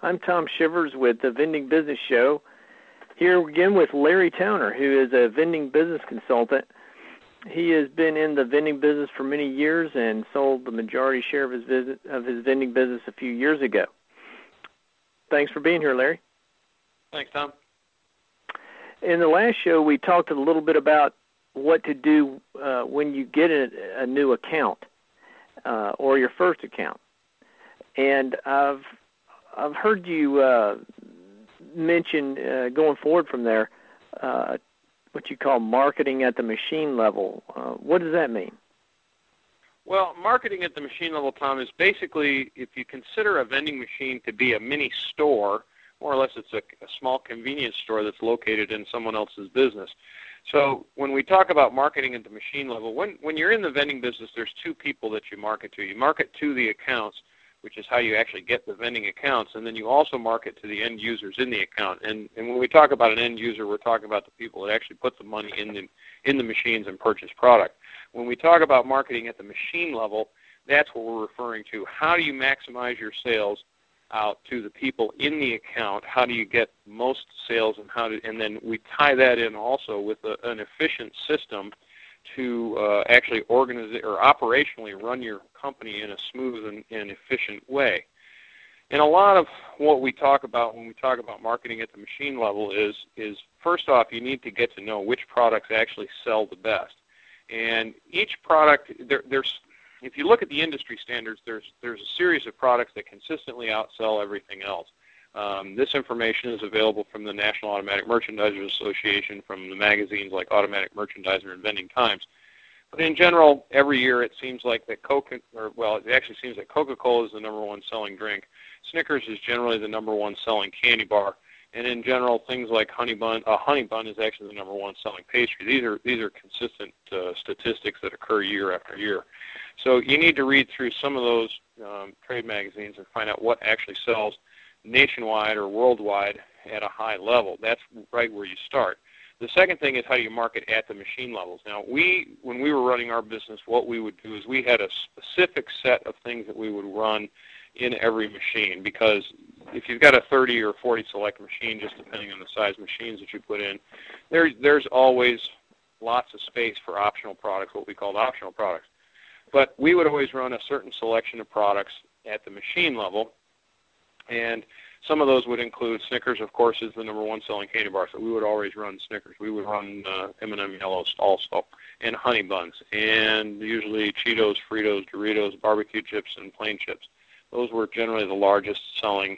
I'm Tom Shivers with the Vending Business Show. Here again with Larry Towner, who is a vending business consultant. He has been in the vending business for many years and sold the majority share of his vending business a few years ago. Thanks for being here, Larry. Thanks, Tom. In the last show, we talked a little bit about what to do when you get a new account or your first account. And I've heard you mention going forward from there what you call marketing at the machine level. What does that mean? Well, marketing at the machine level, Tom, is basically if you consider a vending machine to be a mini store, more or less it's a small convenience store that's located in someone else's business. So when we talk about marketing at the machine level, when you're in the vending business, there's two people that you market to. You market to the accounts, which is how you actually get the vending accounts, and then you also market to the end users in the account. And when we talk about an end user, we're talking about the people that actually put the money in the machines and purchase product. When we talk about marketing at the machine level, that's what we're referring to. How do you maximize your sales out to the people in the account? How do you get most sales, and then we tie that in also with an efficient system to actually organize or operationally run your company in a smooth and efficient way. And a lot of what we talk about when we talk about marketing at the machine level is first off, you need to get to know which products actually sell the best. And each product, if you look at the industry standards, there's a series of products that consistently outsell everything else. This information is available from the National Automatic Merchandisers Association, from the magazines like Automatic Merchandiser and Vending Times. But in general, every year it seems like that it actually seems that Coca-Cola is the number one selling drink. Snickers is generally the number one selling candy bar. And in general, things like Honey Bun is actually the number one selling pastry. These are consistent statistics that occur year after year. So you need to read through some of those trade magazines and find out what actually sells nationwide or worldwide at a high level. That's right where you start. The second thing is how do you market at the machine levels. Now, when we were running our business, what we would do is we had a specific set of things that we would run in every machine, because if you've got a 30 or 40 select machine, just depending on the size machines that you put in, there's always lots of space for optional products, what we called optional products. But we would always run a certain selection of products at the machine level, and some of those would include Snickers, of course, is the number one selling candy bar, so we would always run Snickers. We would run M&M Yellows also, and Honey Buns, and usually Cheetos, Fritos, Doritos, barbecue chips, and plain chips. Those were generally the largest selling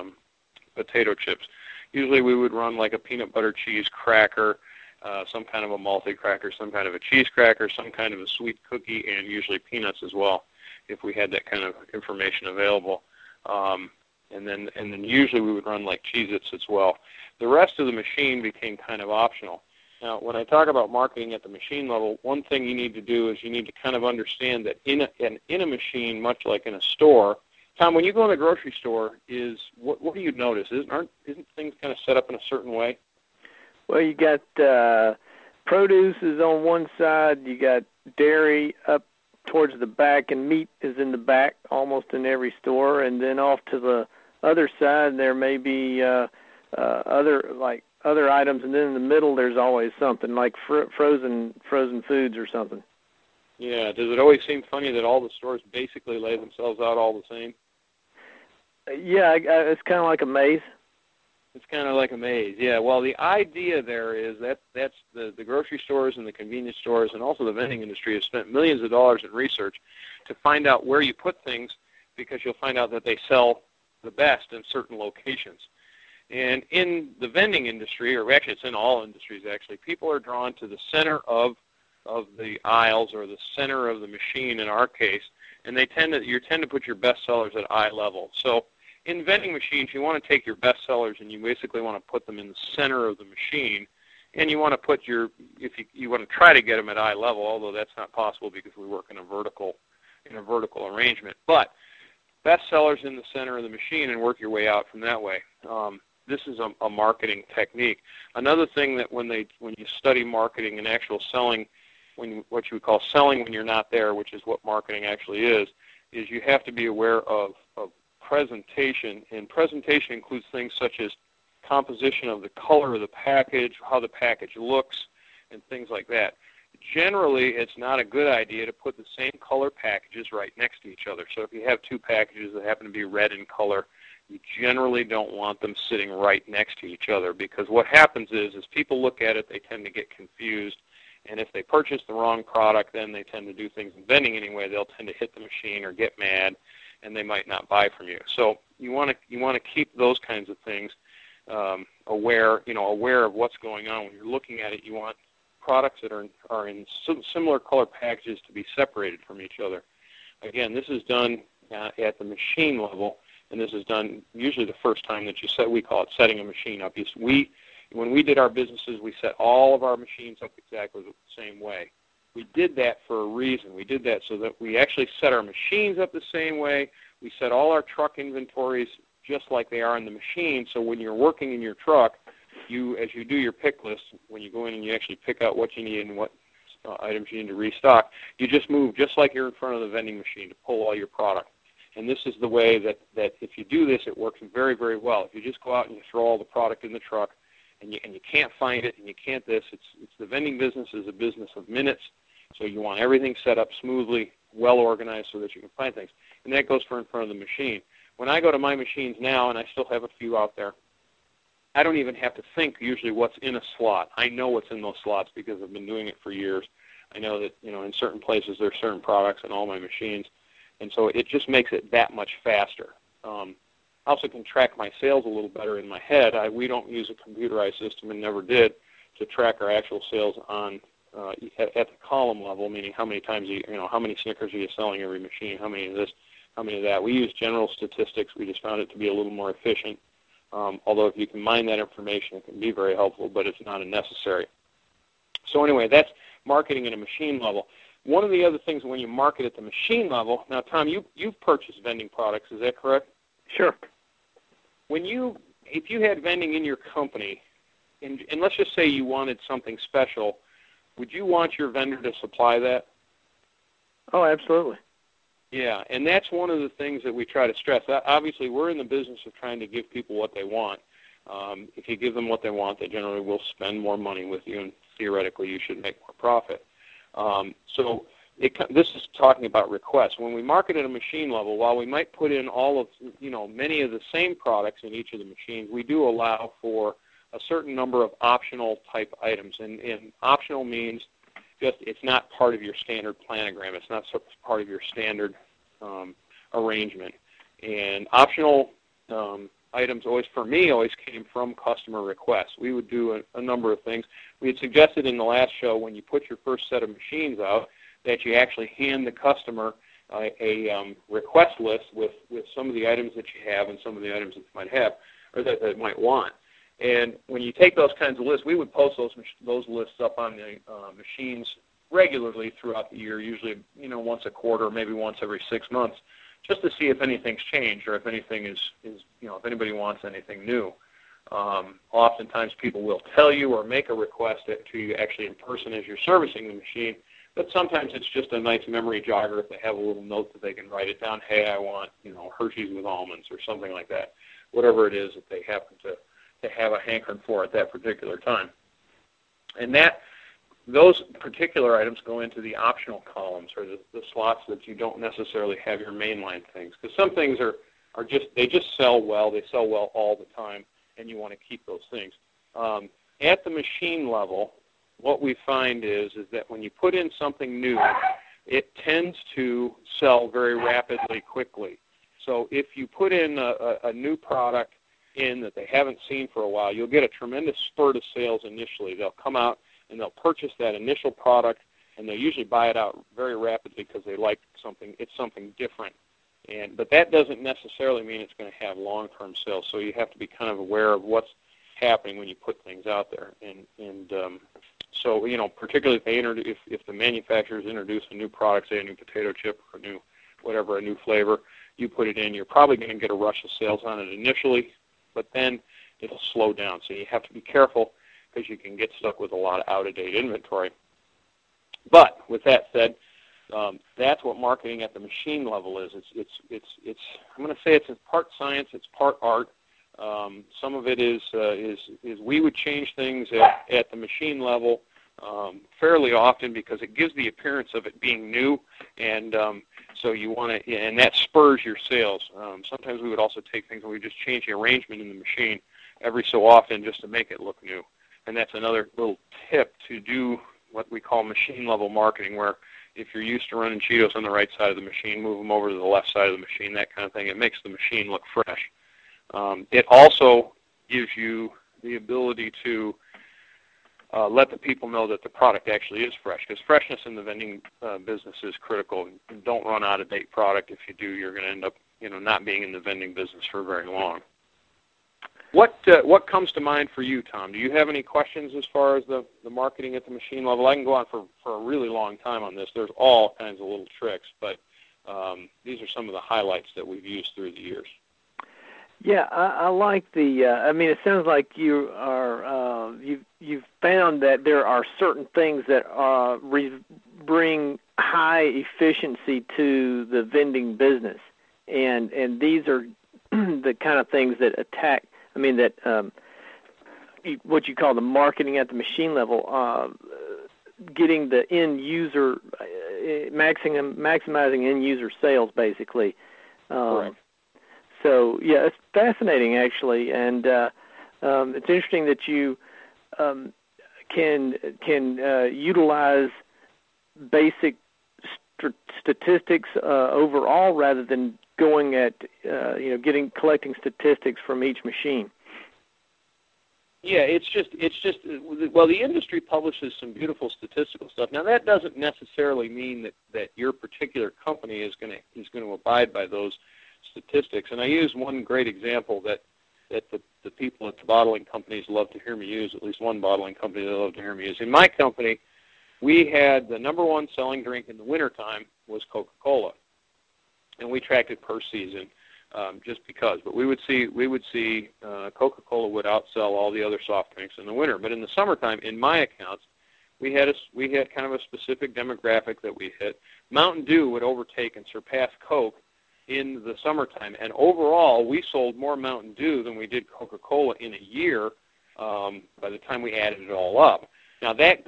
potato chips. Usually we would run like a peanut butter cheese cracker, some kind of a malted cracker, some kind of a cheese cracker, some kind of a sweet cookie, and usually peanuts as well, if we had that kind of information available. And then usually we would run like Cheez-Its as well. The rest of the machine became kind of optional. Now, when I talk about marketing at the machine level, one thing you need to do is you need to kind of understand that in a machine, much like in a store, Tom, when you go in a grocery store, what do you notice? Isn't things kind of set up in a certain way? Well, you got produce is on one side, you got dairy up towards the back, and meat is in the back almost in every store, and then off to the other side there may be other items, and then in the middle there's always something like frozen foods or something. Yeah, does it always seem funny that all the stores basically lay themselves out all the same? Yeah, it's kind of like a maze. It's kind of like a maze, yeah. Well, the idea there is that's the grocery stores and the convenience stores and also the vending industry have spent millions of dollars in research to find out where you put things, because you'll find out that they sell the best in certain locations. And in the vending industry, or actually it's in all industries actually, people are drawn to the center of the aisles or the center of the machine in our case, and you tend to put your best sellers at eye level. So in vending machines, you want to take your best sellers and you basically want to put them in the center of the machine, and you want to put you want to try to get them at eye level, although that's not possible because we work in a vertical arrangement. But best sellers in the center of the machine and work your way out from that way. This is a marketing technique. Another thing that when you study marketing and actual selling, what you would call selling when you're not there, which is what marketing actually is you have to be aware of presentation, and presentation includes things such as composition of the color of the package, how the package looks, and things like that. Generally, it's not a good idea to put the same color packages right next to each other. So if you have two packages that happen to be red in color, you generally don't want them sitting right next to each other, because what happens is people look at it, they tend to get confused, and if they purchase the wrong product, then they tend to do things in vending anyway. They'll tend to hit the machine or get mad, and they might not buy from you. So you want to keep those kinds of things aware of what's going on when you're looking at it. You want products that are in similar color packages to be separated from each other. Again, this is done at the machine level, and this is done usually the first time that you set. We call it setting a machine up. When we did our businesses, we set all of our machines up exactly the same way. We did that for a reason. We did that so that we actually set our machines up the same way. We set all our truck inventories just like they are in the machine, so when you're working in your truck, as you do your pick list, when you go in and you actually pick out what you need and what items you need to restock, you just move just like you're in front of the vending machine to pull all your product. And this is the way that if you do this, it works very, very well. If you just go out and you throw all the product in the truck and you can't find it and you can't it's the vending business is a business of minutes, so you want everything set up smoothly, well organized so that you can find things. And that goes for in front of the machine. When I go to my machines now, and I still have a few out there, I don't even have to think usually what's in a slot. I know what's in those slots because I've been doing it for years. I know that, in certain places there's certain products in all my machines, and so it just makes it that much faster. I also can track my sales a little better in my head. We don't use a computerized system and never did to track our actual sales on at the column level, meaning how many times how many Snickers are you selling every machine, how many of this, how many of that. We use general statistics. We just found it to be a little more efficient. Although if you can mine that information, it can be very helpful, but it's not necessary. So anyway, that's marketing at a machine level. One of the other things when you market at the machine level, now Tom, you've purchased vending products, is that correct? Sure. If you had vending in your company, and let's just say you wanted something special, would you want your vendor to supply that? Oh, absolutely. Yeah, and that's one of the things that we try to stress. Obviously, we're in the business of trying to give people what they want. If you give them what they want, they generally will spend more money with you, and theoretically, you should make more profit. So this is talking about requests. When we market at a machine level, while we might put in many of the same products in each of the machines, we do allow for a certain number of optional type items, and optional means it's not part of your standard planogram. It's not part of your standard arrangement. And optional items always came from customer requests. We would do a number of things. We had suggested in the last show when you put your first set of machines out that you actually hand the customer a request list with some of the items that you have and some of the items that you might have or that they might want. And when you take those kinds of lists, we would post those lists up on the machines regularly throughout the year, usually once a quarter, maybe once every 6 months, just to see if anything's changed or if anything is if anybody wants anything new. Oftentimes people will tell you or make a request to you actually in person as you're servicing the machine, but sometimes it's just a nice memory jogger if they have a little note that they can write it down. Hey, I want Hershey's with almonds or something like that, whatever it is that they happen to have a hankering for at that particular time. And those particular items go into the optional columns or the slots that you don't necessarily have your mainline things. Because some things they just sell well. They sell well all the time, and you want to keep those things. At the machine level, what we find is that when you put in something new, it tends to sell very rapidly, quickly. So if you put in a new product in that they haven't seen for a while, you'll get a tremendous spurt of sales initially. They'll come out and they'll purchase that initial product, and they'll usually buy it out very rapidly because they like something. It's something different. But that doesn't necessarily mean it's going to have long-term sales. So you have to be kind of aware of what's happening when you put things out there. So particularly if the manufacturers introduce a new product, say a new potato chip or a new flavor, you put it in, you're probably going to get a rush of sales on it initially, but then it'll slow down. So you have to be careful because you can get stuck with a lot of out-of-date inventory. But with that said, That's what marketing at the machine level is. It's I'm going to say it's part science, it's part art. Some of it is we would change things at the machine level fairly often because it gives the appearance of it being new, and so you want to, and that spurs your sales. Sometimes we would also take things and we just change the arrangement in the machine every so often just to make it look new. And that's another little tip to do what we call machine level marketing, where if you're used to running Cheetos on the right side of the machine, move them over to the left side of the machine, that kind of thing. It makes the machine look fresh. It also gives you the ability to let the people know that the product actually is fresh, because freshness in the vending business is critical. Don't run out of date product. If you do, you're going to end up, not being in the vending business for very long. What comes to mind for you, Tom? Do you have any questions as far as the marketing at the machine level? I can go on for a really long time on this. There's all kinds of little tricks, but these are some of the highlights that we've used through the years. Yeah, I like the. It sounds like you are. You've found that there are certain things that bring high efficiency to the vending business, and these are the kind of things that attack. What you call the marketing at the machine level, getting the end user, maximizing end user sales, basically. Correct. So yeah, it's fascinating actually, and it's interesting that you can utilize basic statistics overall rather than going at collecting statistics from each machine. Yeah, it's just the industry publishes some beautiful statistical stuff. Now that doesn't necessarily mean that your particular company is going to abide by those statistics. And I use one great example that the people at the bottling companies love to hear me use, at least one bottling company they love to hear me use. In my company, we had the number one selling drink in the wintertime was Coca-Cola. And we tracked it per season, just because. But we would see Coca-Cola would outsell all the other soft drinks in the winter. But in the summertime, in my accounts, we had kind of a specific demographic that we hit. Mountain Dew would overtake and surpass Coke in the summertime, and overall, we sold more Mountain Dew than we did Coca-Cola in a year by the time we added it all up. Now that's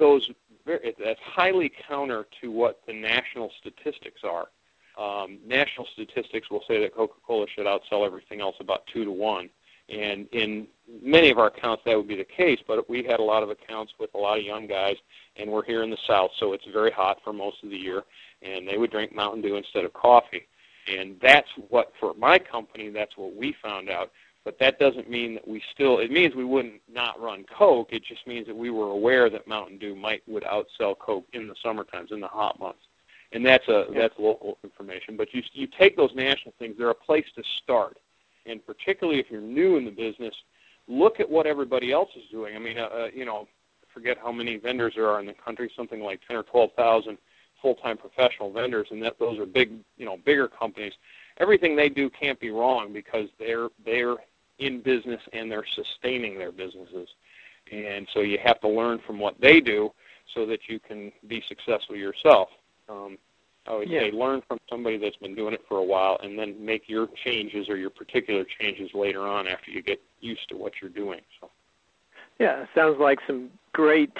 highly counter to what the national statistics are. National statistics will say that Coca-Cola should outsell everything else about 2 to 1. And in many of our accounts, that would be the case, but we had a lot of accounts with a lot of young guys, and we're here in the South, so it's very hot for most of the year, and they would drink Mountain Dew instead of coffee. And that's what, for my company, that's what we found out. But that doesn't mean that it means we wouldn't not run Coke. It just means that we were aware that Mountain Dew would outsell Coke in the summer times, in the hot months. And that's local information. But you take those national things, they're a place to start. And particularly if you're new in the business, look at what everybody else is doing. I forget how many vendors there are in the country, something like 10 or 12,000 full-time professional vendors, and those are bigger companies. Everything they do can't be wrong because they're in business and they're sustaining their businesses. And so you have to learn from what they do so that you can be successful yourself. I would say learn from somebody that's been doing it for a while, and then make your changes or your particular changes later on after you get used to what you're doing. So. Yeah, sounds like some great,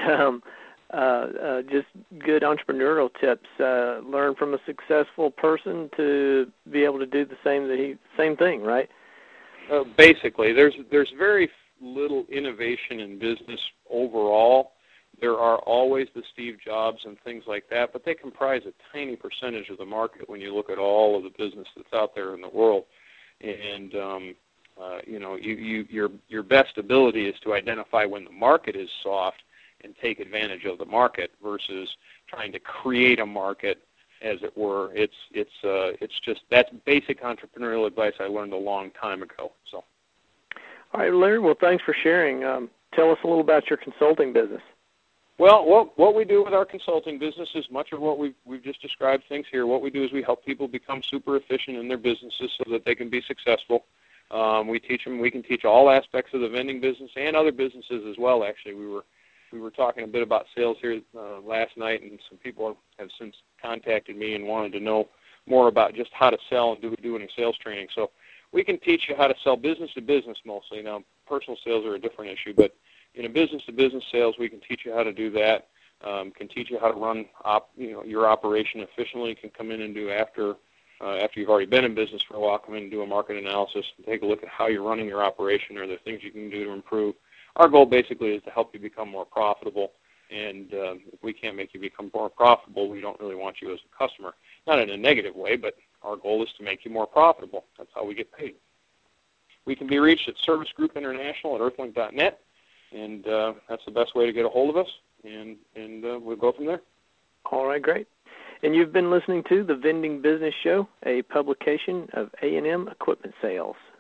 just good entrepreneurial tips. Learn from a successful person to be able to do the same thing, right? Basically, there's very little innovation in business overall. There are always the Steve Jobs and things like that, but they comprise a tiny percentage of the market when you look at all of the business that's out there in the world. And your best ability is to identify when the market is soft and take advantage of the market versus trying to create a market, as it were. It's just that's basic entrepreneurial advice I learned a long time ago. So. All right, Larry. Well, thanks for sharing. Tell us a little about your consulting business. Well, what we do with our consulting business is much of what we've just described things here. What we do is we help people become super efficient in their businesses so that they can be successful. We can teach all aspects of the vending business and other businesses as well. Actually, we were We were talking a bit about sales here last night, and some people have since contacted me and wanted to know more about just how to sell and doing sales training. So we can teach you how to sell business to business mostly. Now, personal sales are a different issue, but in a business to business sales, we can teach you how to do that. Can teach you how to run your operation efficiently. Can come in and do after you've already been in business for a while, come in and do a market analysis and take a look at how you're running your operation. Are there things you can do to improve? Our goal basically is to help you become more profitable, and if we can't make you become more profitable, we don't really want you as a customer. Not in a negative way, but our goal is to make you more profitable. That's how we get paid. We can be reached at Service Group International at earthlink.net, and that's the best way to get a hold of us, and we'll go from there. All right, great. And you've been listening to the Vending Business Show, a publication of A&M Equipment Sales.